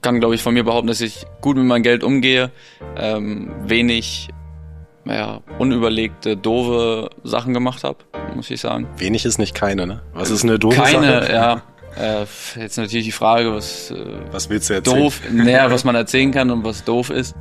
kann, glaube ich, von mir behaupten, dass ich gut mit meinem Geld umgehe, wenig unüberlegte, doofe Sachen gemacht habe, muss ich sagen. Wenig ist nicht keine, ne? Was ist eine doofe Sache? Keine, ja. Jetzt natürlich die Frage, was willst du erzählen? Doof, was man erzählen kann und was doof ist.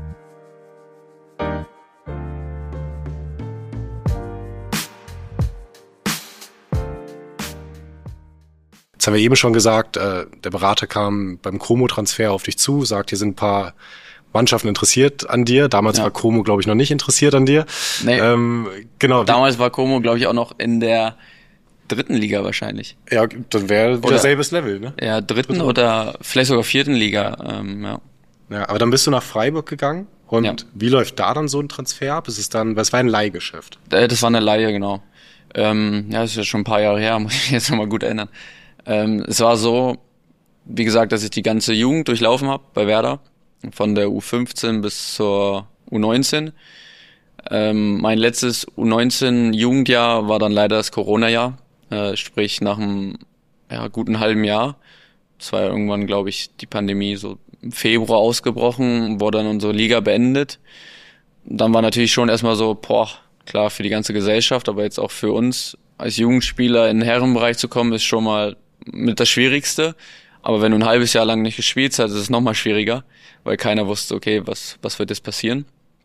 Jetzt haben wir eben schon gesagt, der Berater kam beim Como-Transfer auf dich zu, sagt, hier sind ein paar Mannschaften interessiert an dir. Damals war Como, glaube ich, noch nicht interessiert an dir. Nee. Genau. Damals war Como, glaube ich, auch noch in der 3. Liga wahrscheinlich. Ja, dann wäre wieder selbes Level, ne? Ja, 3. oder vielleicht sogar 4. Liga, Ja, aber dann bist du nach Freiburg gegangen und wie läuft da dann so ein Transfer ab? Es war ein Leihgeschäft. Das war eine Leihe, genau. Das ist ja schon ein paar Jahre her, muss ich mich jetzt nochmal gut erinnern. Es war so, wie gesagt, dass ich die ganze Jugend durchlaufen habe bei Werder, von der U15 bis zur U19. Mein letztes U19-Jugendjahr war dann leider das Corona-Jahr, sprich nach einem guten halben Jahr. Das war ja irgendwann, glaube ich, die Pandemie so im Februar ausgebrochen, wurde dann unsere Liga beendet. Dann war natürlich schon erstmal so, klar für die ganze Gesellschaft, aber jetzt auch für uns als Jugendspieler in den Herrenbereich zu kommen, ist schon mal mit das Schwierigste. Aber wenn du ein halbes Jahr lang nicht gespielt hast, ist es noch mal schwieriger, weil keiner wusste, okay, was wird jetzt passieren.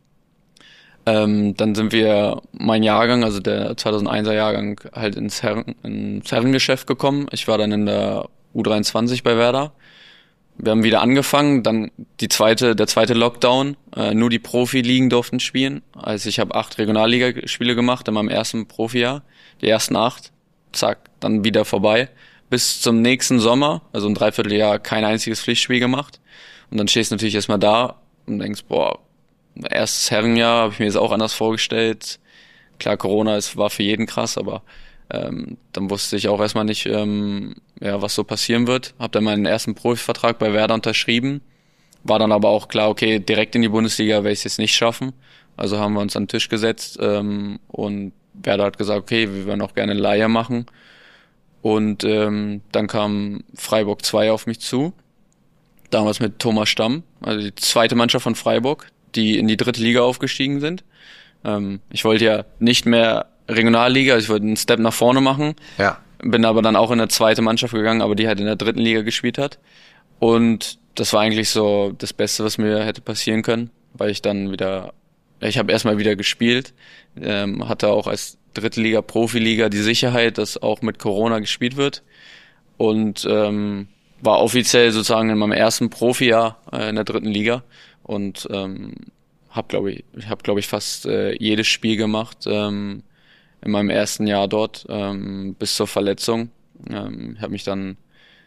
Dann sind wir, mein Jahrgang, also der 2001er Jahrgang, halt ins Herrengeschäft gekommen. Ich war dann in der U23 bei Werder. Wir haben wieder angefangen, dann der zweite Lockdown, nur die Profiligen durften spielen. Also ich habe 8 Regionalligaspiele gemacht in meinem ersten Profijahr, die ersten 8, zack, dann wieder vorbei. Bis zum nächsten Sommer, also ein Dreivierteljahr, kein einziges Pflichtspiel gemacht. Und dann stehst du natürlich erstmal da und denkst, erstes Herrenjahr habe ich mir jetzt auch anders vorgestellt. Klar, Corona war für jeden krass, aber dann wusste ich auch erstmal nicht, was so passieren wird. Hab dann meinen ersten Profivertrag bei Werder unterschrieben. War dann aber auch klar, okay, direkt in die Bundesliga werde ich es jetzt nicht schaffen. Also haben wir uns an den Tisch gesetzt und Werder hat gesagt, okay, wir würden auch gerne eine Leihe machen. Und dann kam Freiburg 2 auf mich zu. Damals mit Thomas Stamm, also die zweite Mannschaft von Freiburg, die in die 3. Liga aufgestiegen sind. Ich wollte ja nicht mehr Regionalliga, also ich wollte einen Step nach vorne machen. Ja. Bin aber dann auch in eine zweite Mannschaft gegangen, aber die halt in der 3. Liga gespielt hat. Und das war eigentlich so das Beste, was mir hätte passieren können, weil ich habe erstmal wieder gespielt, hatte auch als 3. Liga, Profiliga die Sicherheit, dass auch mit Corona gespielt wird und war offiziell sozusagen in meinem ersten Profijahr in der 3. Liga und habe glaube ich fast jedes Spiel gemacht in meinem ersten Jahr dort bis zur Verletzung. Ich habe mich dann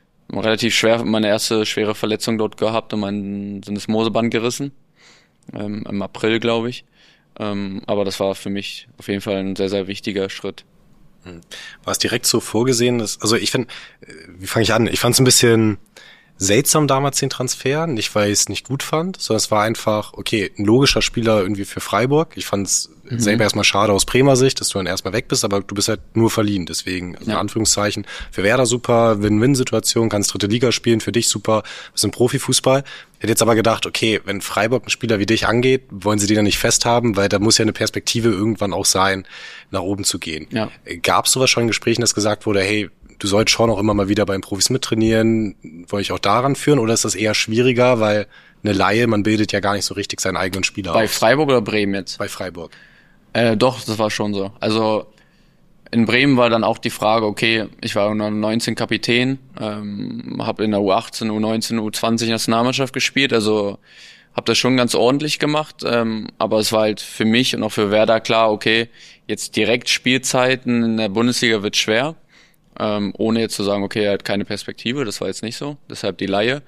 meine erste schwere Verletzung dort gehabt und mein Syndesmoseband gerissen im April, glaube ich. Aber das war für mich auf jeden Fall ein sehr, sehr wichtiger Schritt. War es direkt so vorgesehen? Also ich finde, wie fange ich an? Ich fand es ein bisschen seltsam damals, den Transfer. Nicht, weil ich es nicht gut fand, sondern es war einfach, okay, ein logischer Spieler irgendwie für Freiburg. Ich fand es selber erstmal schade aus Bremer Sicht, dass du dann erstmal weg bist, aber du bist halt nur verliehen. Deswegen, also in Anführungszeichen, für Werder super, Win-Win-Situation, kannst 3. Liga spielen, für dich super, bist im Profifußball. Ich hätte jetzt aber gedacht, okay, wenn Freiburg einen Spieler wie dich angeht, wollen sie den dann nicht festhaben, weil da muss ja eine Perspektive irgendwann auch sein, nach oben zu gehen. Ja. Gab es sowas schon in Gesprächen, dass gesagt wurde, hey, du sollst schon auch immer mal wieder beim Profis mittrainieren, wollte ich auch daran führen, oder ist das eher schwieriger, weil eine Leihe, man bildet ja gar nicht so richtig seinen eigenen Spieler Bei Freiburg oder Bremen jetzt? Bei Freiburg. Doch, das war schon so. Also in Bremen war dann auch die Frage, okay, ich war unter 19 Kapitän, habe in der U18, U19, U20 Nationalmannschaft gespielt, also habe das schon ganz ordentlich gemacht, aber es war halt für mich und auch für Werder klar, okay, jetzt direkt Spielzeiten in der Bundesliga wird schwer, ohne jetzt zu sagen, okay, er hat keine Perspektive, das war jetzt nicht so, deshalb die Leihe.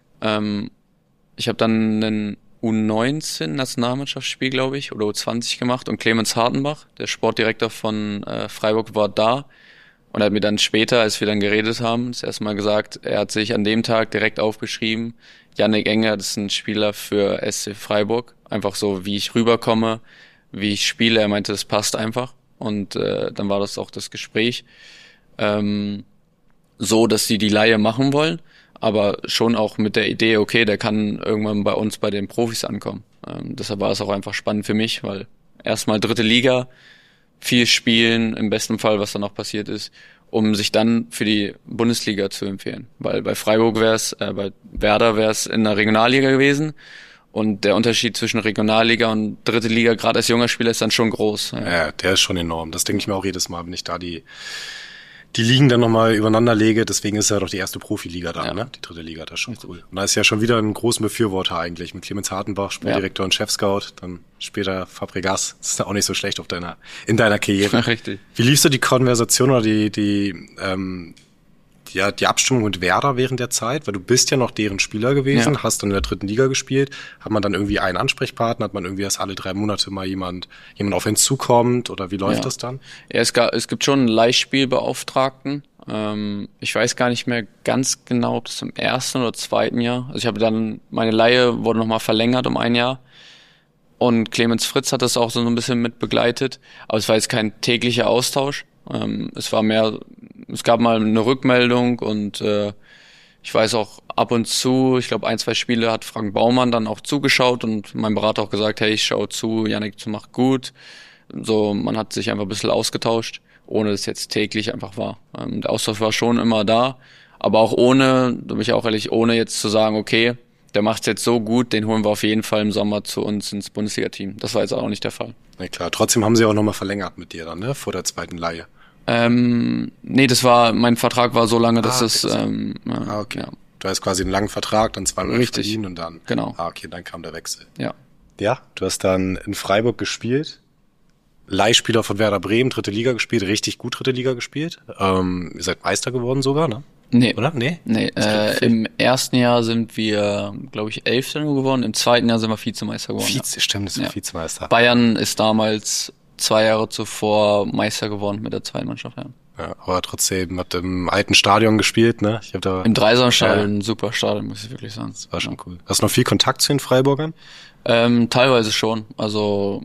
Ich habe dann einen U19-Nationalmannschaftsspiel, glaube ich, oder U20 gemacht und Clemens Hartenbach, der Sportdirektor von Freiburg, war da und hat mir dann später, als wir dann geredet haben, das erste Mal gesagt, er hat sich an dem Tag direkt aufgeschrieben, Yannick Enger, das ist ein Spieler für SC Freiburg, einfach so, wie ich rüberkomme, wie ich spiele, er meinte, das passt einfach und dann war das auch das Gespräch so, dass sie die Leihe machen wollen, aber schon auch mit der Idee, okay, der kann irgendwann bei uns bei den Profis ankommen. Deshalb war es auch einfach spannend für mich, weil erstmal 3. Liga, viel spielen, im besten Fall, was dann noch passiert ist, um sich dann für die Bundesliga zu empfehlen. Weil bei Freiburg bei Werder wäre es in der Regionalliga gewesen. Und der Unterschied zwischen Regionalliga und 3. Liga, gerade als junger Spieler, ist dann schon groß. Ja, der ist schon enorm. Das denke ich mir auch jedes Mal, wenn ich da die Ligen dann nochmal übereinander lege. Deswegen ist ja doch die erste Profiliga dann, ne? Die 3. Liga, das ist schon cool. Und da ist ja schon wieder ein großen Befürworter eigentlich mit Clemens Hartenbach, Sportdirektor und Chefscout. Dann später Fabregas. Das ist auch nicht so schlecht in deiner Karriere. Richtig. Wie lief so die Konversation oder die Abstimmung mit Werder während der Zeit? Weil du bist ja noch deren Spieler gewesen, hast dann in der 3. Liga gespielt. Hat man dann irgendwie einen Ansprechpartner? Hat man irgendwie erst alle 3 Monate mal jemand auf ihn zukommt? Oder wie läuft das dann? Ja, es gibt schon einen Leihspielbeauftragten. Ich weiß gar nicht mehr ganz genau, ob das im 1. oder 2. Jahr. Also ich habe dann, meine Leihe wurde nochmal verlängert um 1 Jahr. Und Clemens Fritz hat das auch so ein bisschen mit begleitet. Aber es war jetzt kein täglicher Austausch. Es gab mal eine Rückmeldung und ich weiß auch ab und zu, ich glaube 1, 2 Spiele hat Frank Baumann dann auch zugeschaut und mein Berater auch gesagt, hey, ich schaue zu, Yannick, du machst gut. So, man hat sich einfach ein bisschen ausgetauscht, ohne dass es jetzt täglich einfach war. Der Austausch war schon immer da, aber auch ohne, da bin ich auch ehrlich, ohne jetzt zu sagen, okay, der macht's jetzt so gut, den holen wir auf jeden Fall im Sommer zu uns ins Bundesliga-Team. Das war jetzt auch nicht der Fall. Na klar, trotzdem haben sie auch nochmal verlängert mit dir dann, ne? Vor der 2. Leihe. Nee, mein Vertrag war so lange, dass okay. Ja. Du hast quasi einen langen Vertrag, dann 2 Monate für ihn und dann. Genau. Okay, dann kam der Wechsel. Ja. Ja, du hast dann in Freiburg gespielt. Leihspieler von Werder Bremen, 3. Liga gespielt, richtig gut 3. Liga gespielt. Ihr seid Meister geworden sogar, ne? Nee. Oder? Nee? Im 1. Jahr sind wir, glaube ich, 11. geworden. Im 2. Jahr sind wir Vizemeister geworden. Stimmt, das ist Vizemeister. Bayern ist damals 2 Jahre zuvor Meister geworden mit der 2. Mannschaft, ja. Ja, aber trotzdem habt ihr im alten Stadion gespielt, ne? Im Dreisamstadion, ein super Stadion, muss ich wirklich sagen. Das war schon cool. Hast du noch viel Kontakt zu den Freiburgern? Teilweise schon. Also,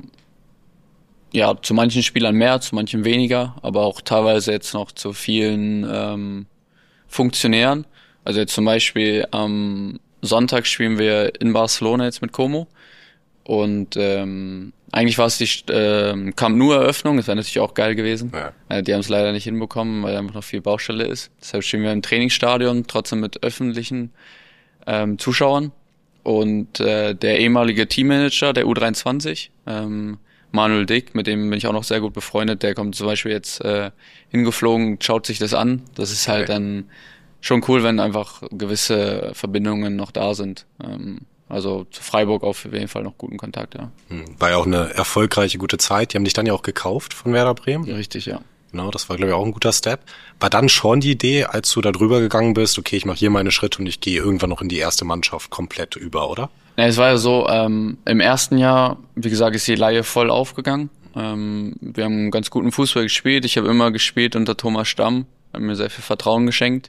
ja, zu manchen Spielern mehr, zu manchen weniger, aber auch teilweise jetzt noch zu vielen Funktionären. Also jetzt zum Beispiel am Sonntag spielen wir in Barcelona jetzt mit Como. Und eigentlich war es die Camp Nou-Eröffnung, das wäre natürlich auch geil gewesen. Ja. Die haben es leider nicht hinbekommen, weil einfach noch viel Baustelle ist. Deshalb stehen wir im Trainingsstadion, trotzdem mit öffentlichen Zuschauern. Und der ehemalige Teammanager der U23, Manuel Dick, mit dem bin ich auch noch sehr gut befreundet, der kommt zum Beispiel jetzt hingeflogen, schaut sich das an. Das ist halt dann schon cool, wenn einfach gewisse Verbindungen noch da sind. Also zu Freiburg auf jeden Fall noch guten Kontakt, ja. War ja auch eine erfolgreiche, gute Zeit. Die haben dich dann ja auch gekauft von Werder Bremen. Ja, richtig, ja. Genau, das war, glaube ich, auch ein guter Step. War dann schon die Idee, als du da drüber gegangen bist, okay, ich mache hier meine Schritte und ich gehe irgendwann noch in die erste Mannschaft komplett über, oder? Ja, es war ja so, im 1. Jahr, wie gesagt, ist die Leihe voll aufgegangen. Wir haben einen ganz guten Fußball gespielt. Ich habe immer gespielt unter Thomas Stamm, hat mir sehr viel Vertrauen geschenkt.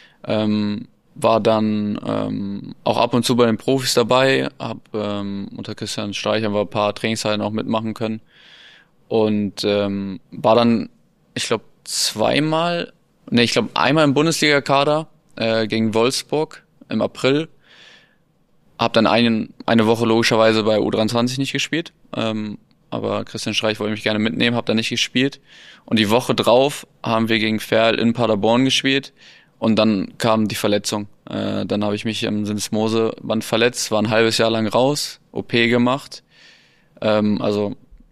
War dann auch ab und zu bei den Profis dabei, habe unter Christian Streich aber ein paar Trainingszeiten auch mitmachen können und war dann, ich glaube, einmal im Bundesliga-Kader gegen Wolfsburg im April, habe dann eine Woche logischerweise bei U23 nicht gespielt, aber Christian Streich wollte mich gerne mitnehmen, habe dann nicht gespielt und die Woche drauf haben wir gegen Verl in Paderborn gespielt. Und dann kam die Verletzung. Dann habe ich mich am Syndesmoseband verletzt, war ein halbes Jahr lang raus, OP gemacht. Also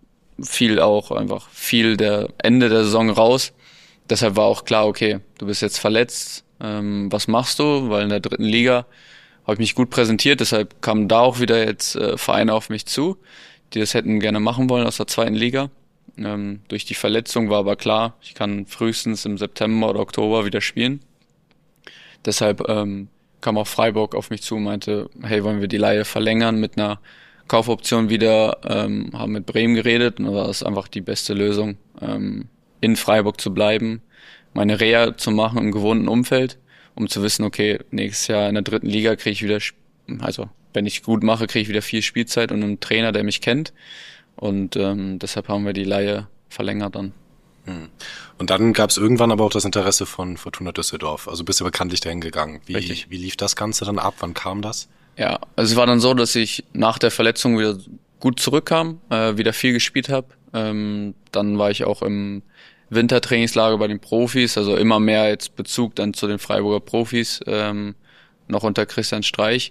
viel der Ende der Saison raus. Deshalb war auch klar, okay, du bist jetzt verletzt. Was machst du? Weil in der 3. Liga habe ich mich gut präsentiert. Deshalb kamen da auch wieder jetzt Vereine auf mich zu, die das hätten gerne machen wollen aus der 2. Liga. Durch die Verletzung war aber klar, ich kann frühestens im September oder Oktober wieder spielen. Deshalb kam auch Freiburg auf mich zu und meinte, hey, wollen wir die Leihe verlängern mit einer Kaufoption wieder, haben mit Bremen geredet und da war es einfach die beste Lösung, in Freiburg zu bleiben, meine Reha zu machen im gewohnten Umfeld, um zu wissen, okay, nächstes Jahr in der 3. Liga kriege ich wieder, also wenn ich gut mache, kriege ich wieder viel Spielzeit und einen Trainer, der mich kennt und deshalb haben wir die Leihe verlängert dann. Und dann gab es irgendwann aber auch das Interesse von Fortuna Düsseldorf. Also bist du bekanntlich dahin gegangen. Wie lief das Ganze dann ab? Wann kam das? Ja, also es war dann so, dass ich nach der Verletzung wieder gut zurückkam, wieder viel gespielt habe. Dann war ich auch im Wintertrainingslager bei den Profis, also immer mehr jetzt Bezug dann zu den Freiburger Profis, noch unter Christian Streich.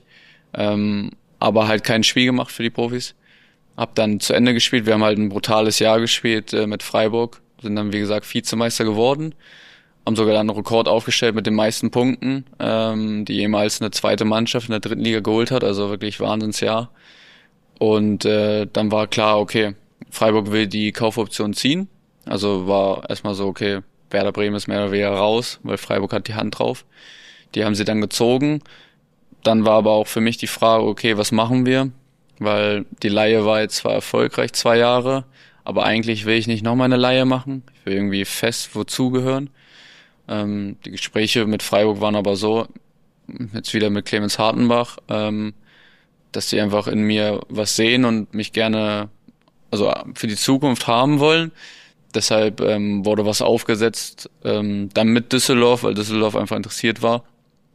Aber halt kein Spiel gemacht für die Profis. Hab dann zu Ende gespielt. Wir haben halt ein brutales Jahr gespielt mit Freiburg. Sind dann, wie gesagt, Vizemeister geworden. Haben sogar dann einen Rekord aufgestellt mit den meisten Punkten, die jemals eine zweite Mannschaft in der dritten Liga geholt hat. Also wirklich Wahnsinnsjahr. Und dann war klar, okay, Freiburg will die Kaufoption ziehen. Also war erstmal so, okay, Werder Bremen ist mehr oder weniger raus, weil Freiburg hat die Hand drauf. Die haben sie dann gezogen. Dann war aber auch für mich die Frage, okay, was machen wir? Weil die Leihe war jetzt zwar erfolgreich 2 Jahre, aber eigentlich will ich nicht nochmal eine Leihe machen. Ich will irgendwie fest dazugehören. Die Gespräche mit Freiburg waren aber so, jetzt wieder mit Clemens Hartenbach, dass die einfach in mir was sehen und mich gerne, also für die Zukunft haben wollen. Deshalb wurde was aufgesetzt, dann mit Düsseldorf, weil Düsseldorf einfach interessiert war.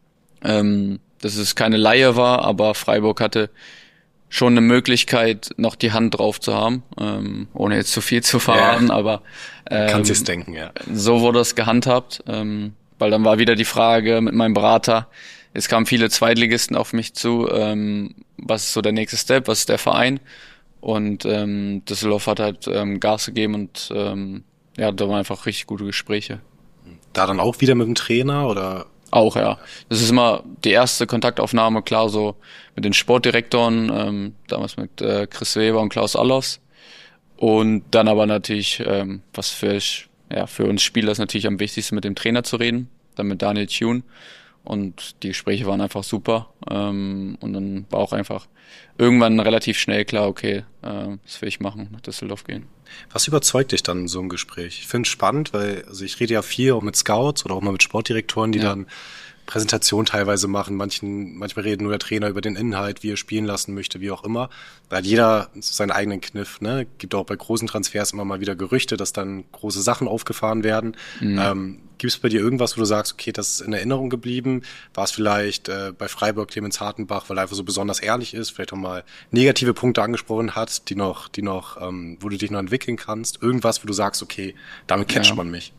Dass es keine Leihe war, aber Freiburg hatte schon eine Möglichkeit, noch die Hand drauf zu haben, ohne jetzt zu viel zu verraten, aber kannst es denken, ja. So wurde es gehandhabt, weil dann war wieder die Frage mit meinem Berater, es kamen viele Zweitligisten auf mich zu, was ist so der nächste Step, was ist der Verein? Und Düsseldorf hat halt Gas gegeben und ja, da waren einfach richtig gute Gespräche. Da dann auch wieder mit dem Trainer oder? Auch, ja. Das ist immer die erste Kontaktaufnahme, klar, so mit den Sportdirektoren, damals mit Chris Weber und Klaus Allofs. Und dann aber natürlich, was für uns Spieler ist natürlich am wichtigsten, mit dem Trainer zu reden, dann mit Daniel Thune. Und die Gespräche waren einfach super. Und dann war auch einfach irgendwann relativ schnell klar, okay, das will ich machen, nach Düsseldorf gehen. Was überzeugt dich dann in so einem Gespräch? Ich finde es spannend, weil also ich rede ja viel auch mit Scouts oder auch mal mit Sportdirektoren, die dann Präsentation teilweise machen. Manchmal reden nur der Trainer über den Inhalt, wie er spielen lassen möchte, wie auch immer. Da hat jeder seinen eigenen Kniff, ne? Gibt auch bei großen Transfers immer mal wieder Gerüchte, dass dann große Sachen aufgefahren werden. Gibt es bei dir irgendwas, wo du sagst, okay, das ist in Erinnerung geblieben? War es vielleicht bei Freiburg Clemens Hartenbach, weil er einfach so besonders ehrlich ist, vielleicht auch mal negative Punkte angesprochen hat, die noch, wo du dich noch entwickeln kannst? Irgendwas, wo du sagst, okay, damit catcht man mich.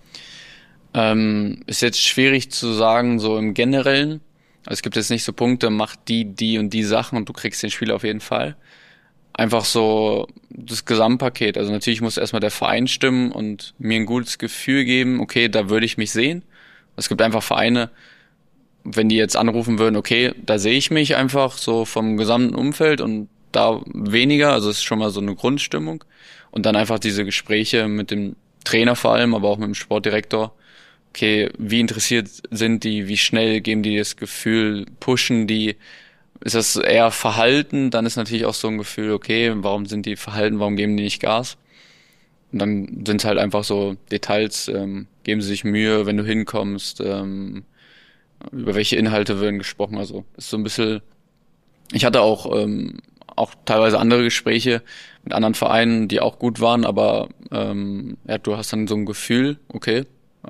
Ist jetzt schwierig zu sagen, so im Generellen. Also es gibt jetzt nicht so Punkte, mach die und die Sachen und du kriegst den Spieler auf jeden Fall. Einfach so das Gesamtpaket. Also natürlich muss erstmal der Verein stimmen und mir ein gutes Gefühl geben, okay, da würde ich mich sehen. Es gibt einfach Vereine, wenn die jetzt anrufen würden, okay, da sehe ich mich einfach so vom gesamten Umfeld und da weniger. Also es ist schon mal so eine Grundstimmung. Und dann einfach diese Gespräche mit dem Trainer vor allem, aber auch mit dem Sportdirektor. Okay, wie interessiert sind die, wie schnell geben die das Gefühl, pushen die, ist das eher Verhalten, dann ist natürlich auch so ein Gefühl, okay, warum sind die verhalten, warum geben die nicht Gas? Und dann sind es halt einfach so Details, geben sie sich Mühe, wenn du hinkommst, über welche Inhalte werden gesprochen, also ist so ein bisschen, ich hatte auch teilweise andere Gespräche mit anderen Vereinen, die auch gut waren, aber ja, du hast dann so ein Gefühl, okay,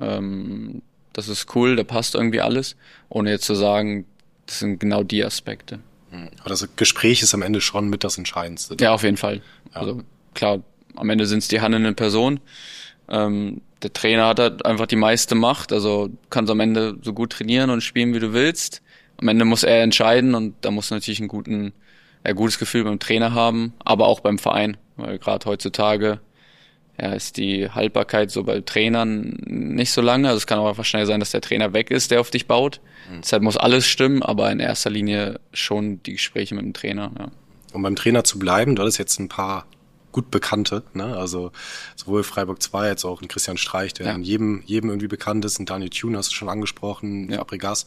das ist cool, da passt irgendwie alles, ohne jetzt zu sagen, das sind genau die Aspekte. Aber das Gespräch ist am Ende schon mit das Entscheidendste. Ja, auf jeden Fall. Ja. Also klar, am Ende sind es die handelnden Personen. Der Trainer hat halt einfach die meiste Macht, also du kannst am Ende so gut trainieren und spielen, wie du willst. Am Ende muss er entscheiden und da muss natürlich ein gutes Gefühl beim Trainer haben, aber auch beim Verein, weil gerade heutzutage ist die Haltbarkeit so bei Trainern nicht so lange. Also es kann auch einfach schnell sein, dass der Trainer weg ist, der auf dich baut. Deshalb muss alles stimmen, aber in erster Linie schon die Gespräche mit dem Trainer. Ja. Um beim Trainer zu bleiben, du hattest jetzt ein paar gut Bekannte, ne? Also sowohl Freiburg 2 als auch ein Christian Streich, der in jedem irgendwie bekannt ist, und Daniel Thune hast du schon angesprochen, Fabregas.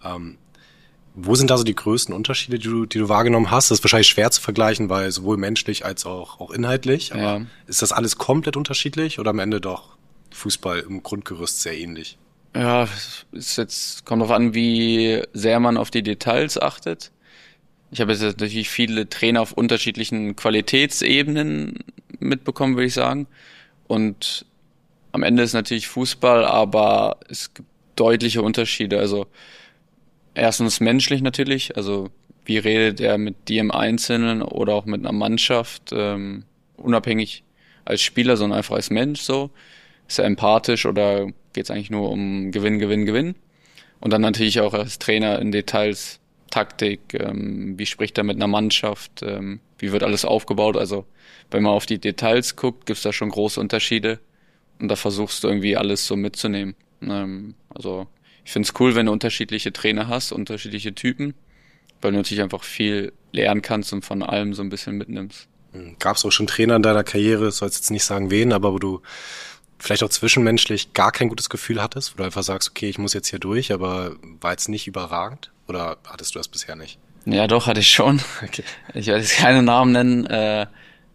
Wo sind da so die größten Unterschiede, die du wahrgenommen hast? Das ist wahrscheinlich schwer zu vergleichen, weil sowohl menschlich als auch inhaltlich. Aber ist das alles komplett unterschiedlich oder am Ende doch Fußball im Grundgerüst sehr ähnlich? Ja, kommt drauf an, wie sehr man auf die Details achtet. Ich habe jetzt natürlich viele Trainer auf unterschiedlichen Qualitätsebenen mitbekommen, würde ich sagen. Und am Ende ist natürlich Fußball, aber es gibt deutliche Unterschiede. Also erstens menschlich natürlich, also wie redet er mit dir im Einzelnen oder auch mit einer Mannschaft, unabhängig als Spieler, sondern einfach als Mensch so. Ist er empathisch oder geht es eigentlich nur um Gewinn, Gewinn, Gewinn? Und dann natürlich auch als Trainer in Details, Taktik, wie spricht er mit einer Mannschaft, wie wird alles aufgebaut. Also wenn man auf die Details guckt, gibt's da schon große Unterschiede und da versuchst du irgendwie alles so mitzunehmen. Also ich find's cool, wenn du unterschiedliche Trainer hast, unterschiedliche Typen, weil du natürlich einfach viel lernen kannst und von allem so ein bisschen mitnimmst. Gab's auch schon Trainer in deiner Karriere, sollst jetzt nicht sagen wen, aber wo du vielleicht auch zwischenmenschlich gar kein gutes Gefühl hattest, wo du einfach sagst, okay, ich muss jetzt hier durch, aber war jetzt nicht überragend? Oder hattest du das bisher nicht? Ja, doch, hatte ich schon. Okay. Ich werde jetzt keine Namen nennen,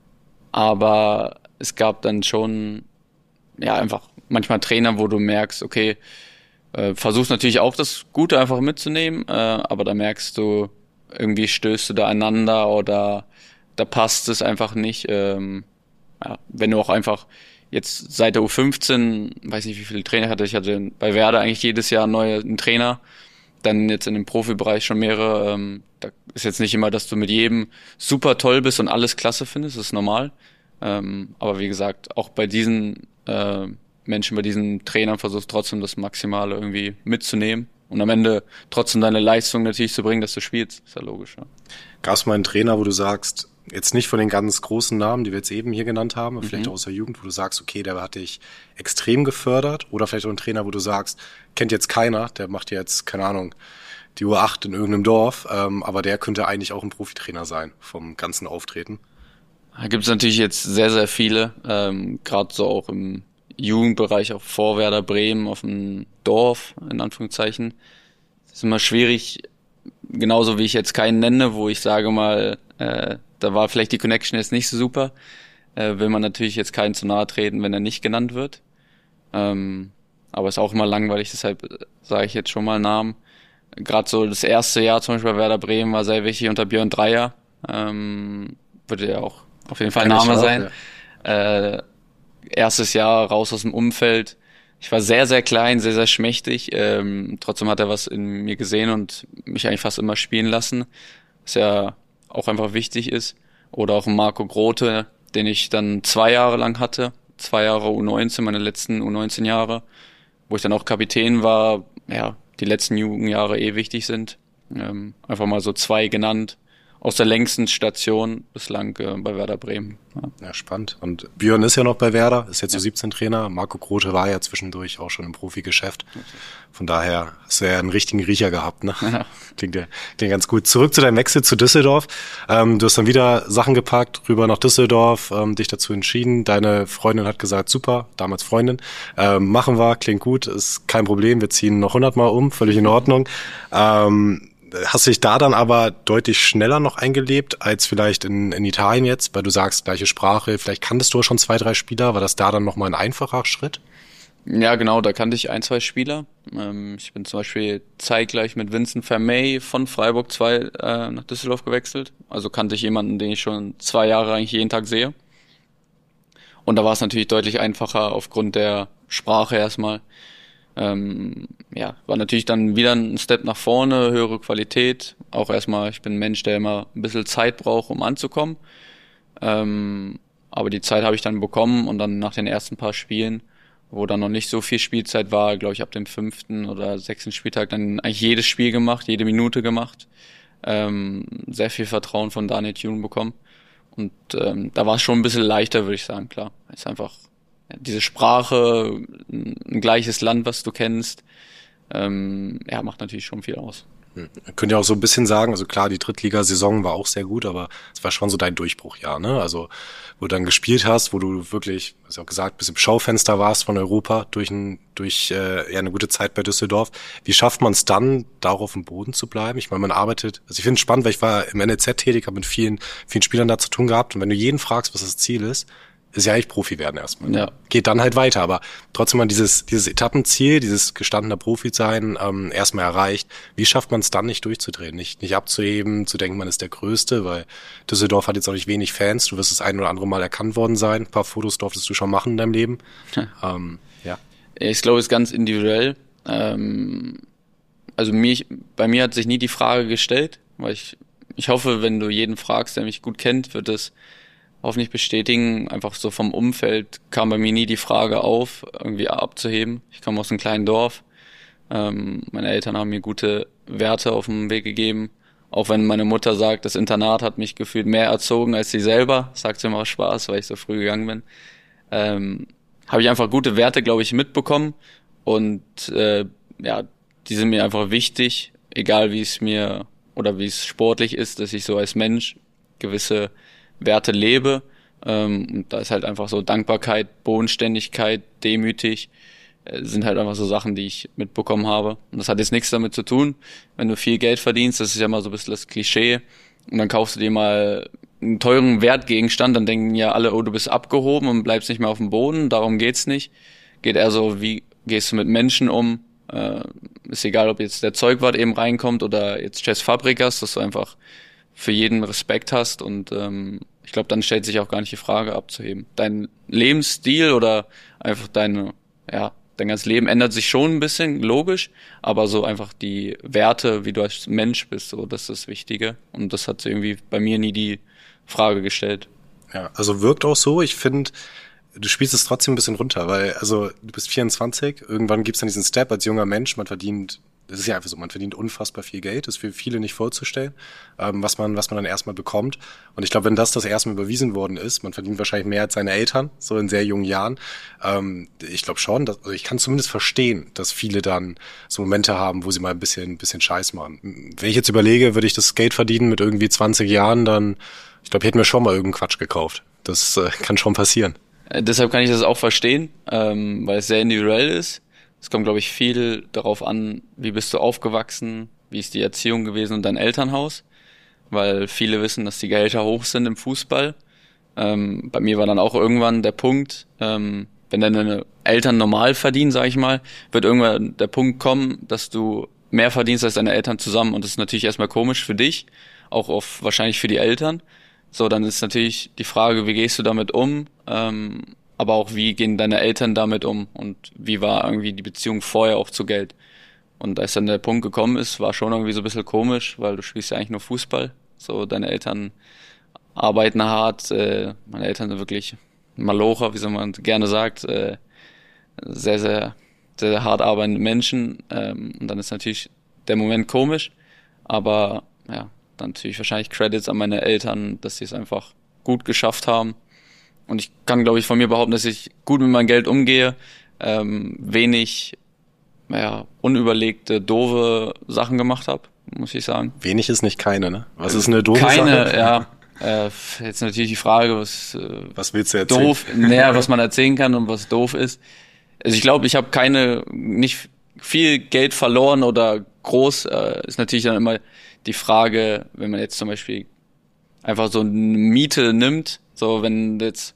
aber es gab dann schon, ja, einfach manchmal Trainer, wo du merkst, okay, versuchst natürlich auch das Gute einfach mitzunehmen, aber da merkst du, irgendwie stößt du da einander oder da passt es einfach nicht. Ja, wenn du auch einfach jetzt seit der U15, weiß nicht wie viele Trainer ich hatte bei Werder eigentlich jedes Jahr einen Trainer, dann jetzt in dem Profibereich schon mehrere. Da ist jetzt nicht immer, dass du mit jedem super toll bist und alles klasse findest, das ist normal. Aber wie gesagt, auch bei diesen Menschen, bei diesen Trainern versuchst du trotzdem das Maximale irgendwie mitzunehmen und am Ende trotzdem deine Leistung natürlich zu bringen, dass du spielst. Ist ja logisch. Ja. Gab es mal einen Trainer, wo du sagst, jetzt nicht von den ganz großen Namen, die wir jetzt eben hier genannt haben, aber vielleicht auch aus der Jugend, wo du sagst, okay, der hat dich extrem gefördert, oder vielleicht auch ein Trainer, wo du sagst, kennt jetzt keiner, der macht jetzt, keine Ahnung, die U8 in irgendeinem Dorf, aber der könnte eigentlich auch ein Profitrainer sein vom ganzen Auftreten. Da gibt es natürlich jetzt sehr, sehr viele, gerade so auch im Jugendbereich, auch vor Werder Bremen auf dem Dorf, in Anführungszeichen. Es ist immer schwierig, genauso wie ich jetzt keinen nenne, wo ich sage mal, da war vielleicht die Connection jetzt nicht so super, will man natürlich jetzt keinen zu nahe treten, wenn er nicht genannt wird. Aber ist auch immer langweilig, deshalb sage ich jetzt schon mal Namen. Gerade so das erste Jahr zum Beispiel bei Werder Bremen war sehr wichtig unter Björn Dreier. Würde ja auch auf jeden Fall ein Name sein. Ja. Erstes Jahr raus aus dem Umfeld. Ich war sehr, sehr klein, sehr, sehr schmächtig. Trotzdem hat er was in mir gesehen und mich eigentlich fast immer spielen lassen. Was ja auch einfach wichtig ist. Oder auch Marco Grote, den ich dann 2 Jahre lang hatte. 2 Jahre U19, meine letzten U19 Jahre. Wo ich dann auch Kapitän war. Ja, die letzten Jugendjahre wichtig sind. Einfach mal so 2 genannt. Aus der längsten Station bislang bei Werder Bremen. Ja, spannend. Und Björn ist ja noch bei Werder, ist jetzt U17-Trainer. Marco Grote war ja zwischendurch auch schon im Profigeschäft. Von daher hast du ja einen richtigen Riecher gehabt, ne? Ja. Klingt ganz gut. Zurück zu deinem Wechsel zu Düsseldorf. Du hast dann wieder Sachen gepackt, rüber nach Düsseldorf, dich dazu entschieden. Deine Freundin hat gesagt, super, damals Freundin, machen wir, klingt gut, ist kein Problem, wir ziehen noch 100-mal um, völlig in Ordnung. Hast du dich da dann aber deutlich schneller noch eingelebt als vielleicht in Italien jetzt, weil du sagst, gleiche Sprache, vielleicht kanntest du schon 2, 3 Spieler, war das da dann nochmal ein einfacher Schritt? Ja, genau, da kannte ich 1, 2 Spieler. Ich bin zum Beispiel zeitgleich mit Vincent Vermey von Freiburg 2 nach Düsseldorf gewechselt. Also kannte ich jemanden, den ich schon 2 Jahre eigentlich jeden Tag sehe. Und da war es natürlich deutlich einfacher aufgrund der Sprache erstmal. Ja, war natürlich dann wieder ein Step nach vorne, höhere Qualität. Auch erstmal, ich bin ein Mensch, der immer ein bisschen Zeit braucht, um anzukommen. Aber die Zeit habe ich dann bekommen und dann nach den ersten paar Spielen, wo dann noch nicht so viel Spielzeit war, glaube ich ab dem 5. oder 6. Spieltag dann eigentlich jedes Spiel gemacht, jede Minute gemacht. Sehr viel Vertrauen von Daniel Thune bekommen. Und da war es schon ein bisschen leichter, würde ich sagen, klar. Ist einfach diese Sprache, ein gleiches Land, was du kennst, ja, macht natürlich schon viel aus. Man könnte ja auch so ein bisschen sagen, also klar, die Drittligasaison war auch sehr gut, aber es war schon so dein Durchbruchjahr, ne? Also, wo du dann gespielt hast, wo du wirklich, hast du auch gesagt, bis im Schaufenster warst von Europa durch eine gute Zeit bei Düsseldorf. Wie schafft man es dann, darauf auf dem Boden zu bleiben? Ich meine, man arbeitet, also ich finde es spannend, weil ich war im NLZ tätig, habe mit vielen Spielern da zu tun gehabt und wenn du jeden fragst, was das Ziel ist ja eigentlich Profi werden erstmal. Ja. Geht dann halt weiter, aber trotzdem mal dieses Etappenziel, dieses gestandener Profi sein, erstmal erreicht. Wie schafft man es dann nicht durchzudrehen, nicht abzuheben, zu denken, man ist der Größte, weil Düsseldorf hat jetzt auch nicht wenig Fans, du wirst das ein oder andere Mal erkannt worden sein, ein paar Fotos durftest du schon machen in deinem Leben. Ich glaube, es ist ganz individuell. Also bei mir hat sich nie die Frage gestellt, weil ich hoffe, wenn du jeden fragst, der mich gut kennt, wird es hoffentlich bestätigen. Einfach so vom Umfeld kam bei mir nie die Frage auf, irgendwie abzuheben. Ich komme aus einem kleinen Dorf. Meine Eltern haben mir gute Werte auf den Weg gegeben. Auch wenn meine Mutter sagt, das Internat hat mich gefühlt mehr erzogen als sie selber, sagt sie immer aus Spaß, weil ich so früh gegangen bin. Habe ich einfach gute Werte, glaube ich, mitbekommen. Und die sind mir einfach wichtig, egal wie es mir oder wie es sportlich ist, dass ich so als Mensch gewisse Werte lebe. Und da ist halt einfach so Dankbarkeit, Bodenständigkeit, demütig, sind halt einfach so Sachen, die ich mitbekommen habe. Und das hat jetzt nichts damit zu tun, wenn du viel Geld verdienst, das ist ja mal so ein bisschen das Klischee, und dann kaufst du dir mal einen teuren Wertgegenstand, dann denken ja alle, oh, du bist abgehoben und bleibst nicht mehr auf dem Boden, darum geht's nicht. Geht eher so, wie gehst du mit Menschen um? Ist egal, ob jetzt der Zeugwart eben reinkommt oder jetzt Cesc Fabregas, dass du einfach für jeden Respekt hast, und ich glaube, dann stellt sich auch gar nicht die Frage abzuheben. Dein Lebensstil oder einfach dein ganzes Leben ändert sich schon ein bisschen, logisch, aber so einfach die Werte, wie du als Mensch bist, so, das ist das Wichtige, und das hat irgendwie bei mir nie die Frage gestellt. Ja, also wirkt auch so. Ich finde, du spielst es trotzdem ein bisschen runter, weil, also, du bist 24, irgendwann gibt's dann diesen Step als junger Mensch, das ist ja einfach so, man verdient unfassbar viel Geld, das ist für viele nicht vorzustellen, was man dann erstmal bekommt. Und ich glaube, wenn das erstmal überwiesen worden ist, man verdient wahrscheinlich mehr als seine Eltern, so in sehr jungen Jahren. Ich glaube schon, also ich kann zumindest verstehen, dass viele dann so Momente haben, wo sie mal ein bisschen Scheiß machen. Wenn ich jetzt überlege, würde ich das Geld verdienen mit irgendwie 20 Jahren, dann, ich glaube, ich hätte mir schon mal irgendeinen Quatsch gekauft. Das kann schon passieren. Deshalb kann ich das auch verstehen, weil es sehr individuell ist. Es kommt, glaube ich, viel darauf an, wie bist du aufgewachsen, wie ist die Erziehung gewesen und dein Elternhaus, weil viele wissen, dass die Gehälter hoch sind im Fußball. Bei mir war dann auch irgendwann der Punkt, wenn deine Eltern normal verdienen, sage ich mal, wird irgendwann der Punkt kommen, dass du mehr verdienst als deine Eltern zusammen, und das ist natürlich erstmal komisch für dich, auch wahrscheinlich für die Eltern. So, dann ist natürlich die Frage, wie gehst du damit um? Aber auch, wie gehen deine Eltern damit um, und wie war irgendwie die Beziehung vorher auch zu Geld. Und als dann der Punkt gekommen ist, war schon irgendwie so ein bisschen komisch, weil du spielst ja eigentlich nur Fußball. So, deine Eltern arbeiten hart, meine Eltern sind wirklich Malocher, wie so man gerne sagt, sehr, sehr, sehr hart arbeitende Menschen. Und dann ist natürlich der Moment komisch, aber ja, dann natürlich wahrscheinlich Credits an meine Eltern, dass sie es einfach gut geschafft haben. Und ich kann, glaube ich, von mir behaupten, dass ich gut mit meinem Geld umgehe, wenig unüberlegte, doofe Sachen gemacht habe, muss ich sagen. Wenig ist nicht keine, ne? Was ist eine doofe Sache? Keine, ja. Jetzt natürlich die Frage, was willst du erzählen? Doof, was man erzählen kann und was doof ist. Also ich glaube, ich habe nicht viel Geld verloren oder groß. Ist natürlich dann immer die Frage, wenn man jetzt zum Beispiel einfach so eine Miete nimmt, so wenn jetzt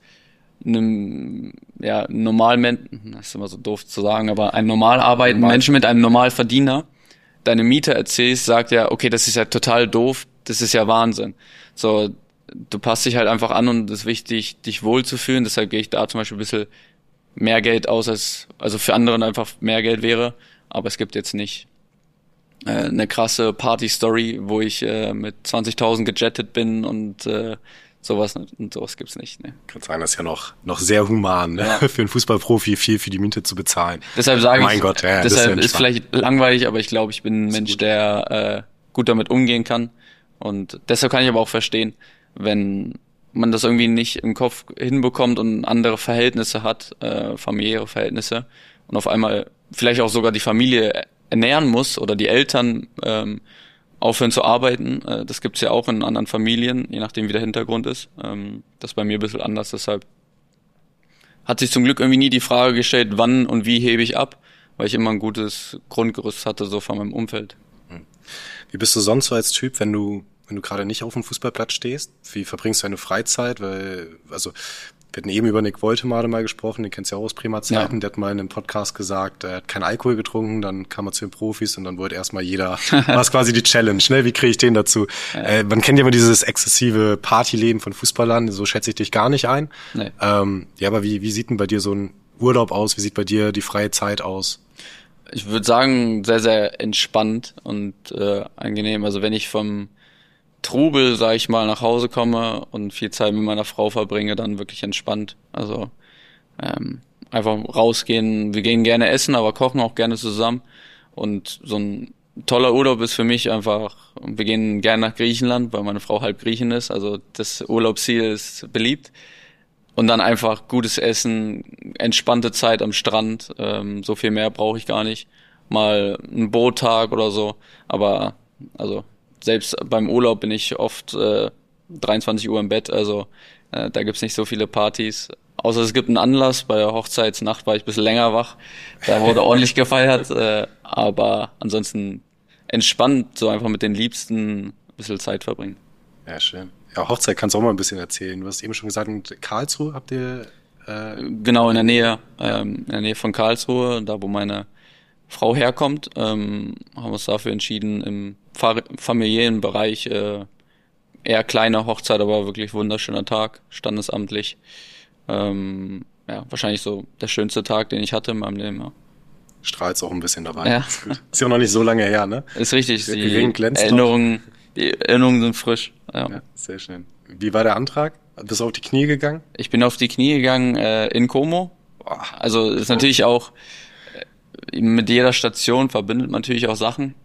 normal das ist immer so doof zu sagen, aber ein normal arbeitender Mensch mit einem Normalverdiener deine Miete erzählst, sagt ja, okay, das ist ja total doof, das ist ja Wahnsinn. So, du passt dich halt einfach an, und es ist wichtig, dich wohlzufühlen, deshalb gehe ich da zum Beispiel ein bisschen mehr Geld aus, also für andere einfach mehr Geld wäre, aber es gibt jetzt nicht eine krasse Party-Story, wo ich mit 20.000 gejettet bin und sowas gibt's nicht. Ne. Kann sein, das ist ja noch sehr human, ne? Ja. Für einen Fußballprofi viel für die Miete zu bezahlen. Deshalb sage ich, Gott, ja, deshalb ist vielleicht langweilig, aber ich glaube, ich bin ein Mensch, der gut damit umgehen kann, und deshalb kann ich aber auch verstehen, wenn man das irgendwie nicht im Kopf hinbekommt und andere Verhältnisse hat, familiäre Verhältnisse, und auf einmal vielleicht auch sogar die Familie ernähren muss oder die Eltern aufhören zu arbeiten. Das gibt's ja auch in anderen Familien, je nachdem wie der Hintergrund ist. Das ist bei mir ein bisschen anders, deshalb hat sich zum Glück irgendwie nie die Frage gestellt, wann und wie hebe ich ab, weil ich immer ein gutes Grundgerüst hatte, so von meinem Umfeld. Wie bist du sonst so als Typ, wenn du gerade nicht auf dem Fußballplatz stehst? Wie verbringst du deine Freizeit? Wir hatten eben über Nick Woltemade mal gesprochen, den kennst du ja auch aus Bremer Zeiten, ja. Der hat mal in einem Podcast gesagt, er hat keinen Alkohol getrunken, dann kam er zu den Profis und dann wollte erstmal jeder, war es quasi die Challenge, ne? Wie kriege ich den dazu? Ja. Man kennt ja immer dieses exzessive Partyleben von Fußballern, so schätze ich dich gar nicht ein. Nee. Aber wie sieht denn bei dir so ein Urlaub aus? Wie sieht bei dir die freie Zeit aus? Ich würde sagen, sehr, sehr entspannt und angenehm. Also wenn ich vom Trubel, sag ich mal, nach Hause komme und viel Zeit mit meiner Frau verbringe, dann wirklich entspannt. Also einfach rausgehen. Wir gehen gerne essen, aber kochen auch gerne zusammen. Und so ein toller Urlaub ist für mich einfach, wir gehen gerne nach Griechenland, weil meine Frau halb Griechin ist. Also das Urlaubsziel ist beliebt. Und dann einfach gutes Essen, entspannte Zeit am Strand. So viel mehr brauche ich gar nicht. Mal ein Boottag oder so. Aber also selbst beim Urlaub bin ich oft 23 Uhr im Bett. Also da gibt's nicht so viele Partys. Außer es gibt einen Anlass. Bei der Hochzeitsnacht war ich ein bisschen länger wach. Da wurde ordentlich gefeiert. Aber ansonsten entspannt, so einfach mit den Liebsten ein bisschen Zeit verbringen. Ja, schön. Ja, Hochzeit kannst du auch mal ein bisschen erzählen. Du hast eben schon gesagt, in Karlsruhe habt ihr... Genau, in der Nähe von Karlsruhe, da wo meine Frau herkommt, haben wir uns dafür entschieden, im familiären Bereich eher kleine Hochzeit, aber wirklich wunderschöner Tag, standesamtlich. Wahrscheinlich so der schönste Tag, den ich hatte in meinem Leben. Ja. Strahlt's auch ein bisschen dabei. Ja. Ist gut. Ist ja auch noch nicht so lange her, ne? Ist richtig, Die Erinnerungen sind frisch. Ja, sehr schön. Wie war der Antrag? Bist du auf die Knie gegangen? Ich bin auf die Knie gegangen in Como. Also ist natürlich auch, mit jeder Station verbindet man natürlich auch Sachen.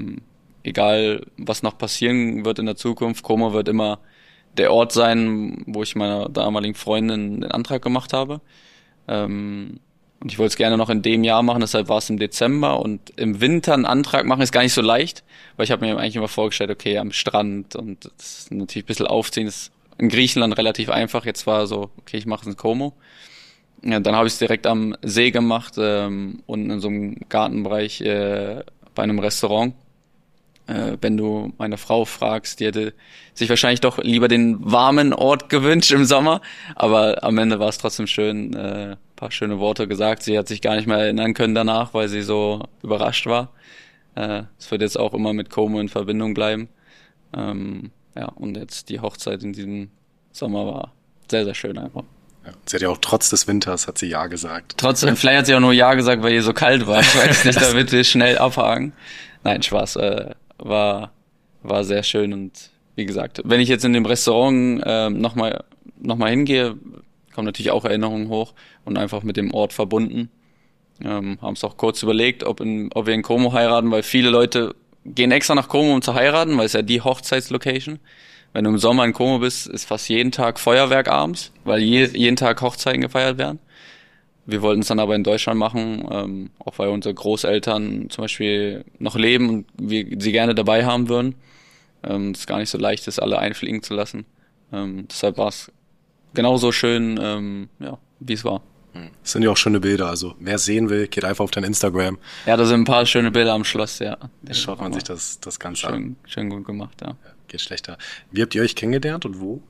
Egal, was noch passieren wird in der Zukunft, Como wird immer der Ort sein, wo ich meiner damaligen Freundin den Antrag gemacht habe. Und ich wollte es gerne noch in dem Jahr machen, deshalb war es im Dezember. Und im Winter einen Antrag machen ist gar nicht so leicht, weil ich habe mir eigentlich immer vorgestellt, okay, am Strand und das ist natürlich ein bisschen aufziehen, das ist in Griechenland relativ einfach. Jetzt war so, okay, ich mache es in Como. Ja, dann habe ich es direkt am See gemacht, unten in so einem Gartenbereich bei einem Restaurant. Wenn du meine Frau fragst, die hätte sich wahrscheinlich doch lieber den warmen Ort gewünscht im Sommer, aber am Ende war es trotzdem schön, paar schöne Worte gesagt. Sie hat sich gar nicht mehr erinnern können danach, weil sie so überrascht war. Es wird jetzt auch immer mit Como in Verbindung bleiben. Und jetzt die Hochzeit in diesem Sommer war sehr, sehr schön einfach. Ja, sie hat ja auch trotz des Winters hat sie Ja gesagt. Trotzdem, vielleicht hat sie auch nur Ja gesagt, weil ihr so kalt war. Ich weiß nicht, da wird sie schnell abhaken. Nein, Spaß. War sehr schön und wie gesagt, wenn ich jetzt in dem Restaurant noch mal hingehe, kommen natürlich auch Erinnerungen hoch und einfach mit dem Ort verbunden. Haben es auch kurz überlegt, ob wir in Como heiraten, weil viele Leute gehen extra nach Como, um zu heiraten, weil es ja die Hochzeitslocation. Wenn du im Sommer in Como bist, ist fast jeden Tag Feuerwerk abends, weil jeden Tag Hochzeiten gefeiert werden. Wir wollten es dann aber in Deutschland machen, auch weil unsere Großeltern zum Beispiel noch leben und wir sie gerne dabei haben würden. Es gar nicht so leicht ist, alle einfliegen zu lassen. Deshalb war es genauso schön, wie es war. Das sind ja auch schöne Bilder, also wer sehen will, geht einfach auf dein Instagram. Ja, da sind ein paar schöne Bilder am Schloss, ja. Da schaut man sich das Ganze an. Schön gut gemacht, ja. Geht schlechter. Wie habt ihr euch kennengelernt und wo?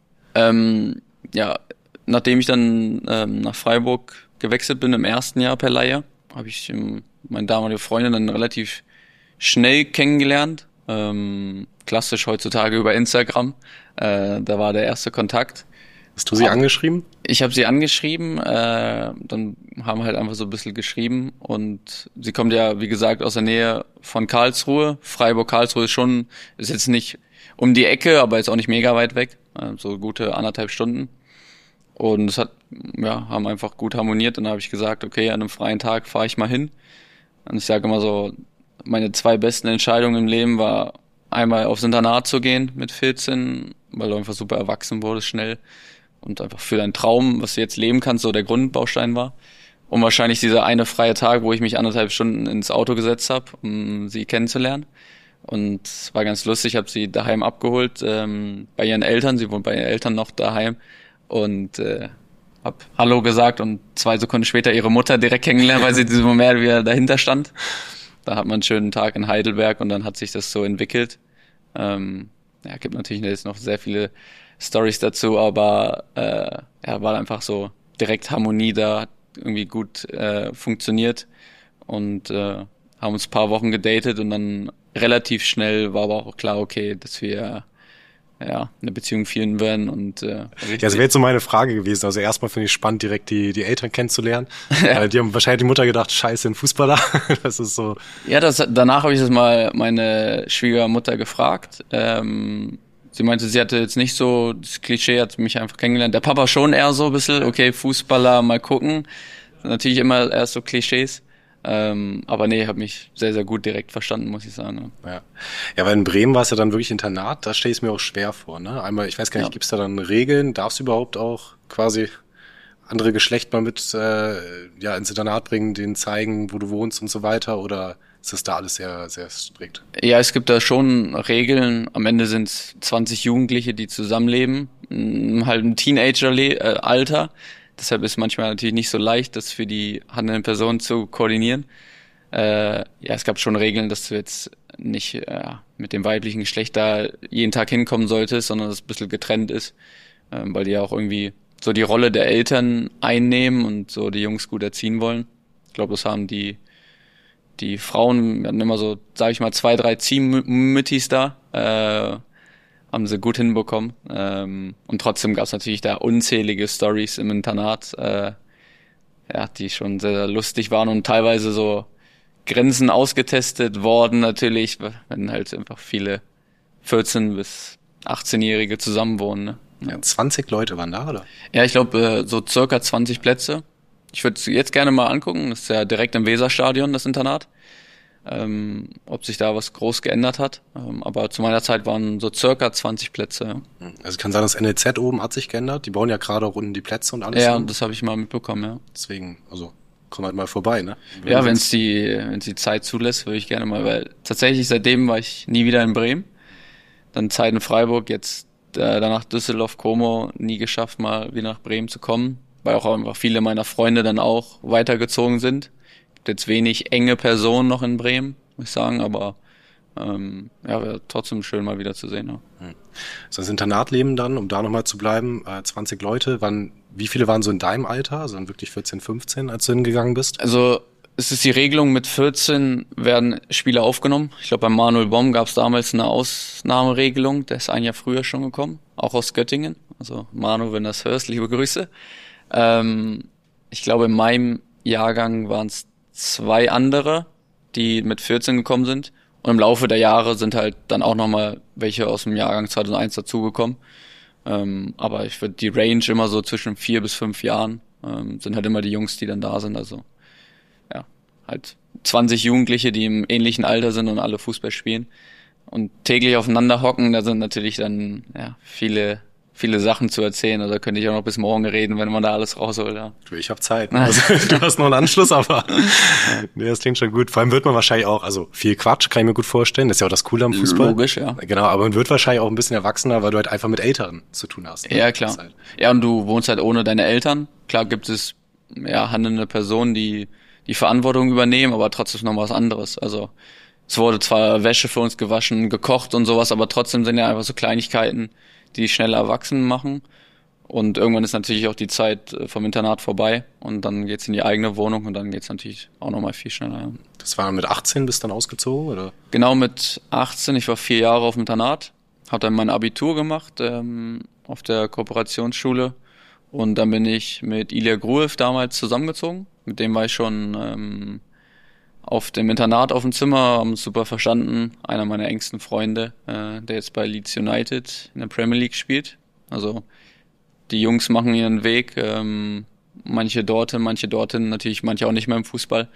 Nachdem ich dann nach Freiburg gewechselt bin im ersten Jahr per Leihe, habe ich meine damalige Freundin dann relativ schnell kennengelernt. Klassisch heutzutage über Instagram. Da war der erste Kontakt. Hast du sie angeschrieben? Ich habe sie angeschrieben, dann haben wir halt einfach so ein bisschen geschrieben und sie kommt ja, wie gesagt, aus der Nähe von Karlsruhe. Freiburg-Karlsruhe ist jetzt nicht um die Ecke, aber ist auch nicht mega weit weg, so gute 1,5 Stunden. Und es haben einfach gut harmoniert und dann habe ich gesagt, okay, an einem freien Tag fahre ich mal hin. Und ich sage immer so, meine 2 besten Entscheidungen im Leben war einmal aufs Internat zu gehen mit 14, weil du einfach super erwachsen wurdest schnell und einfach für deinen Traum, was du jetzt leben kannst, so der Grundbaustein war. Und wahrscheinlich dieser eine freie Tag, wo ich mich 1,5 Stunden ins Auto gesetzt habe, um sie kennenzulernen. Und es war ganz lustig, ich habe sie daheim abgeholt, bei ihren Eltern, sie wohnt bei ihren Eltern noch daheim und hab Hallo gesagt und 2 Sekunden später ihre Mutter direkt kennengelernt, weil sie in diesem Moment wieder dahinter stand. Da hat man einen schönen Tag in Heidelberg und dann hat sich das so entwickelt. Gibt natürlich jetzt noch sehr viele Storys dazu, aber war einfach so direkt Harmonie da, hat irgendwie gut funktioniert und haben uns ein paar Wochen gedatet und dann relativ schnell war aber auch klar, okay, dass wir eine Beziehung führen werden und ja, das wäre jetzt so meine Frage gewesen. Also erstmal finde ich spannend, direkt die Eltern kennenzulernen. Die haben wahrscheinlich die Mutter gedacht, scheiße, ein Fußballer. Das ist so. Ja, danach habe ich das mal meine Schwiegermutter gefragt. Sie meinte, sie hatte jetzt nicht so, das Klischee hat mich einfach kennengelernt. Der Papa schon eher so ein bisschen, okay, Fußballer, mal gucken. Natürlich immer erst so Klischees. Aber nee, habe mich sehr, sehr gut direkt verstanden, muss ich sagen. Ja, weil in Bremen war es ja dann wirklich Internat, da stelle ich es mir auch schwer vor. Ne? Einmal, ich weiß gar nicht, gibt's da dann Regeln? Darfst du überhaupt auch quasi andere Geschlecht mal mit ins Internat bringen, denen zeigen, wo du wohnst und so weiter? Oder ist das da alles sehr, sehr strikt? Ja, es gibt da schon Regeln. Am Ende sind es 20 Jugendliche, die zusammenleben, halt ein Teenager-Alter. Deshalb ist manchmal natürlich nicht so leicht, das für die handelnden Personen zu koordinieren. Es gab schon Regeln, dass du jetzt nicht mit dem weiblichen Geschlecht da jeden Tag hinkommen solltest, sondern dass es ein bisschen getrennt ist, weil die ja auch irgendwie so die Rolle der Eltern einnehmen und so die Jungs gut erziehen wollen. Ich glaube, das haben die Frauen, wir hatten immer so, sage ich mal, 2, 3 Ziehmüttis da, haben sie gut hinbekommen. Und trotzdem gab es natürlich da unzählige Stories im Internat, die schon sehr, sehr lustig waren und teilweise so Grenzen ausgetestet worden natürlich, wenn halt einfach viele 14- bis 18-Jährige zusammen wohnen. Ne? Ja, 20 Leute waren da, oder? Ja, ich glaube so circa 20 Plätze. Ich würde es jetzt gerne mal angucken, das ist ja direkt im Weserstadion, das Internat. Ob sich da was groß geändert hat. Aber zu meiner Zeit waren so circa 20 Plätze. Ja. Also kann sein, das NLZ oben hat sich geändert. Die bauen ja gerade auch unten die Plätze und alles. Ja, das habe ich mal mitbekommen, ja. Deswegen, also komm halt mal vorbei, ne? Wenn es die Zeit zulässt, würde ich gerne mal, weil tatsächlich seitdem war ich nie wieder in Bremen. Dann Zeit in Freiburg, jetzt danach Düsseldorf, Como, nie geschafft, mal wieder nach Bremen zu kommen, weil auch einfach viele meiner Freunde dann auch weitergezogen sind. Jetzt wenig enge Personen noch in Bremen, muss ich sagen, aber wäre trotzdem schön mal wieder zu sehen. Ja. Das Internatleben dann, um da nochmal zu bleiben, 20 Leute, wie viele waren so in deinem Alter, also dann wirklich 14, 15, als du hingegangen bist? Also es ist die Regelung, mit 14 werden Spieler aufgenommen. Ich glaube, bei Manuel Bomm gab es damals eine Ausnahmeregelung, der ist ein Jahr früher schon gekommen, auch aus Göttingen. Also Manu, wenn du das hörst, liebe Grüße. Ich glaube, in meinem Jahrgang waren es 2 andere, die mit 14 gekommen sind. Und im Laufe der Jahre sind halt dann auch nochmal welche aus dem Jahrgang 2001 dazugekommen. Aber ich würde die Range immer so zwischen 4 bis 5 Jahren sind halt immer die Jungs, die dann da sind. Also halt 20 Jugendliche, die im ähnlichen Alter sind und alle Fußball spielen. Und täglich aufeinander hocken, da sind natürlich dann viele Sachen zu erzählen. Also da könnte ich auch noch bis morgen reden, wenn man da alles rausholt. Ja. Ich habe Zeit. Also, du hast noch einen Anschluss, aber nee, das klingt schon gut. Vor allem wird man wahrscheinlich auch, also viel Quatsch, kann ich mir gut vorstellen. Das ist ja auch das Coole am Fußball. Logisch, ja. Genau, aber man wird wahrscheinlich auch ein bisschen erwachsener, weil du halt einfach mit Älteren zu tun hast. Ne? Ja, klar. Ja, und du wohnst halt ohne deine Eltern. Klar gibt es handelnde Personen, die Verantwortung übernehmen, aber trotzdem noch was anderes. Also es wurde zwar Wäsche für uns gewaschen, gekocht und sowas, aber trotzdem sind ja einfach so Kleinigkeiten, die schnell erwachsen machen. Und irgendwann ist natürlich auch die Zeit vom Internat vorbei und dann geht's in die eigene Wohnung und dann geht's natürlich auch nochmal viel schneller. Ja. Das war mit 18 bist du dann ausgezogen, oder? Genau, mit 18. Ich war 4 Jahre auf dem Internat, habe dann mein Abitur gemacht auf der Kooperationsschule und dann bin ich mit Ilya Gruev damals zusammengezogen. Mit dem war ich schon auf dem Internat auf dem Zimmer, haben uns super verstanden. Einer meiner engsten Freunde, der jetzt bei Leeds United in der Premier League spielt. Also die Jungs machen ihren Weg, manche dorthin, natürlich manche auch nicht mehr im Fußball.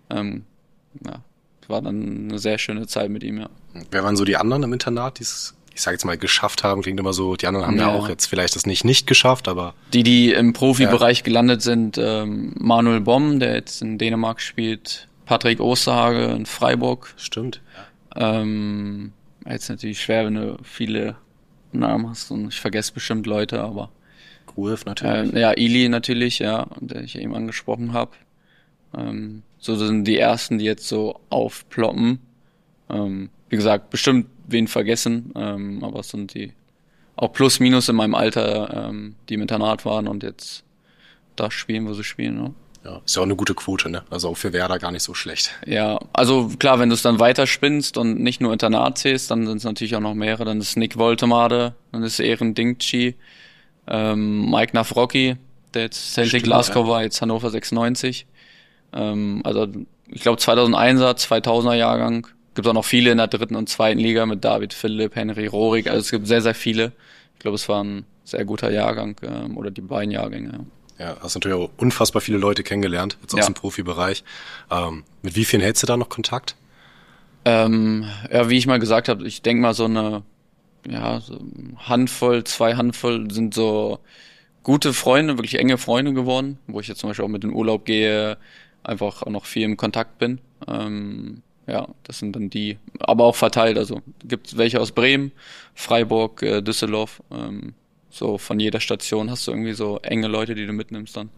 War dann eine sehr schöne Zeit mit ihm, ja. Wer waren so die anderen im Internat, die es, ich sage jetzt mal, geschafft haben? Klingt immer so, die anderen haben ja auch jetzt vielleicht das nicht geschafft, aber... Die im Profibereich gelandet sind, Manuel Bomm, der jetzt in Dänemark spielt, Patrick Osterhage in Freiburg. Stimmt. Jetzt natürlich schwer, wenn du viele Namen hast und ich vergesse bestimmt Leute, aber... Gruev natürlich. Ili natürlich, ja, der ich eben angesprochen habe. So sind die ersten, die jetzt so aufploppen. Wie gesagt, bestimmt wen vergessen, aber es sind die auch plus minus in meinem Alter, die im Internat waren und jetzt da spielen, wo sie spielen. Ne? Ja, ist ja auch eine gute Quote, ne? Also auch für Werder gar nicht so schlecht. Ja, also klar, wenn du es dann weiterspinnst und nicht nur Internat zählst, dann sind es natürlich auch noch mehrere. Dann ist Nick Woltemade, dann ist Eren Dingchi, Mike Nafrocky, der jetzt Celtic Glasgow war, jetzt Hannover 96. Also ich glaube 2001er, 2000er Jahrgang. Gibt auch noch viele in der dritten und zweiten Liga mit David Philipp, Henry Rohrig. Also es gibt sehr, sehr viele. Ich glaube, es war ein sehr guter Jahrgang oder die beiden Jahrgänge. Ja. Ja, hast natürlich auch unfassbar viele Leute kennengelernt, jetzt aus dem Profibereich. Mit wie vielen hältst du da noch Kontakt? Ja, wie ich mal gesagt habe, ich denke mal so eine so Handvoll, 2 Handvoll sind so gute Freunde, wirklich enge Freunde geworden, wo ich jetzt zum Beispiel auch mit in den Urlaub gehe, einfach auch noch viel im Kontakt bin. Ja, das sind dann die, aber auch verteilt, also gibt welche aus Bremen, Freiburg, Düsseldorf, so von jeder Station hast du irgendwie so enge Leute, die du mitnimmst dann.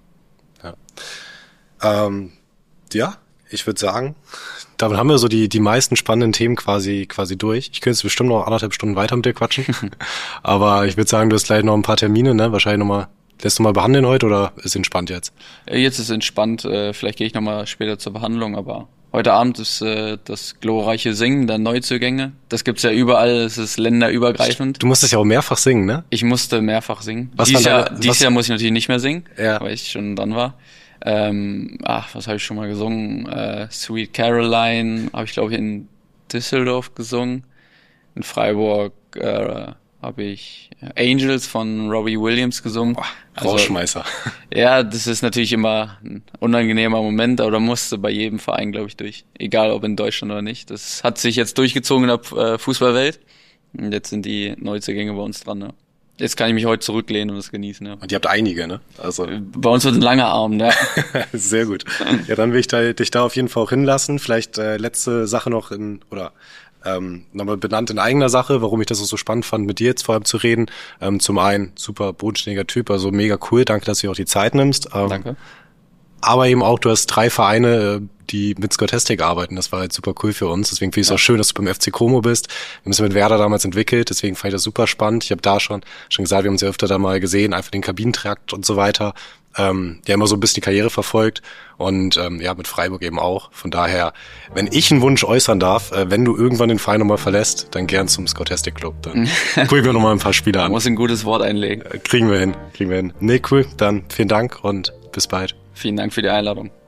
Ja, ich würde sagen, damit haben wir so die meisten spannenden Themen quasi durch. Ich könnte jetzt bestimmt noch 1,5 Stunden weiter mit dir quatschen. Aber ich würde sagen, du hast gleich noch ein paar Termine, ne? Wahrscheinlich nochmal, lässt du mal behandeln heute oder ist entspannt jetzt? Jetzt ist entspannt, vielleicht gehe ich nochmal später zur Behandlung, aber heute Abend ist das glorreiche Singen der Neuzugänge. Das gibt's ja überall, es ist länderübergreifend. Du musstest ja auch mehrfach singen, ne? Ich musste mehrfach singen. Was Dieses Jahr muss ich natürlich nicht mehr singen, ja, weil ich schon dran war. Was habe ich schon mal gesungen? Sweet Caroline habe ich, glaube ich, in Düsseldorf gesungen. In Freiburg habe ich Angels von Robbie Williams gesungen. Boah, Rausschmeißer. Also, ja, das ist natürlich immer ein unangenehmer Moment, aber da musste bei jedem Verein, glaube ich, durch. Egal, ob in Deutschland oder nicht. Das hat sich jetzt durchgezogen in der Fußballwelt. Und jetzt sind die Neuzugänge bei uns dran, ne? Jetzt kann ich mich heute zurücklehnen und das genießen, ja. Und ihr habt einige, ne? Also bei uns wird ein langer Arm, ne? Sehr gut. Ja, dann will ich dich da auf jeden Fall auch hinlassen. Vielleicht letzte Sache noch nochmal benannt in eigener Sache, warum ich das auch so spannend fand, mit dir jetzt vor allem zu reden. Zum einen, super bodenständiger Typ, also mega cool. Danke, dass du dir auch die Zeit nimmst. Danke. Aber eben auch, du hast 3 Vereine, die mit Skotastic arbeiten. Das war halt super cool für uns. Deswegen finde ich es auch schön, dass du beim FC Como bist. Wir haben es mit Werder damals entwickelt. Deswegen fand ich das super spannend. Ich habe da schon gesagt, wir haben uns ja öfter da mal gesehen, einfach den Kabinentrakt und so weiter. Immer so ein bisschen die Karriere verfolgt. Und mit Freiburg eben auch. Von daher, wenn ich einen Wunsch äußern darf, wenn du irgendwann den Verein nochmal verlässt, dann gern zum Skotastic Club. Dann gucken wir nochmal ein paar Spiele an. Man muss ein gutes Wort einlegen. Kriegen wir hin. Nee, cool. Dann vielen Dank und bis bald. Vielen Dank für die Einladung.